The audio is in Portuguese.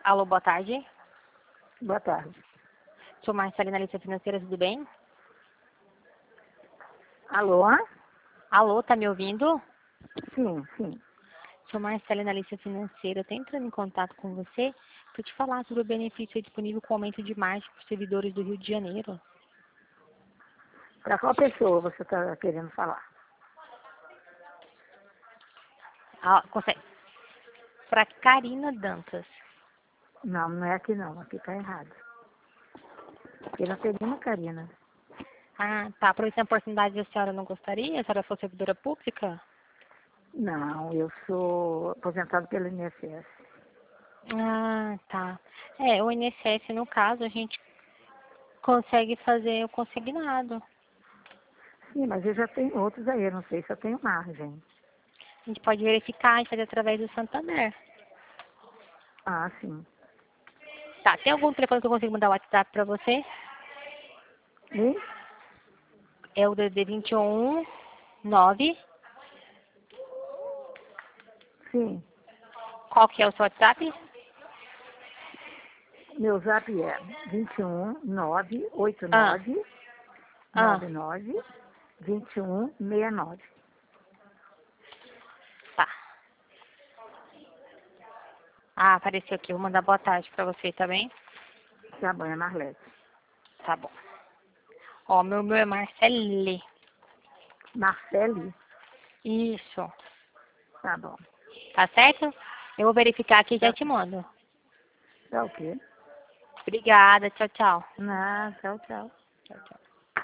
Alô, boa tarde. Boa tarde. Sou Marcela, analista financeira, tudo bem? Alô? Alô, tá me ouvindo? Sim, sim. Sou Marcela, analista financeira. Estou entrando em contato com você para te falar sobre o benefício disponível com aumento de margem para os servidores do Rio de Janeiro. Para qual pessoa você está querendo falar? Consegue? Para Karina Dantas. Não, não é aqui não. Aqui está errado. Aqui não tem nenhuma Karina. Ah, tá. Aproveitando a oportunidade, a senhora não gostaria? A senhora fosse servidora pública? Não, eu sou aposentado pelo INSS. Ah, tá. O INSS, no caso, a gente consegue fazer o consignado. Sim, mas eu já tenho outros aí. Eu não sei se eu tenho margem. A gente pode verificar e fazer através do Santander. Ah, sim. Tá, tem algum telefone que eu consigo mandar o WhatsApp para você? E? É o DD 21 9. Sim. Qual que é o seu WhatsApp? Meu zap é 21 Ah, 989 ah, 99 21 69. tá. Ah, apareceu aqui. Vou mandar boa tarde para você, tá bem? Tá bom, é Marlete. Tá bom. Ó, meu é Marcele. Marcele? Isso. Tá bom. Tá certo? Eu vou verificar aqui e já Tá, te mando. tá o quê? Obrigada. Tchau, tchau. Não, tchau, tchau. Tchau, tchau.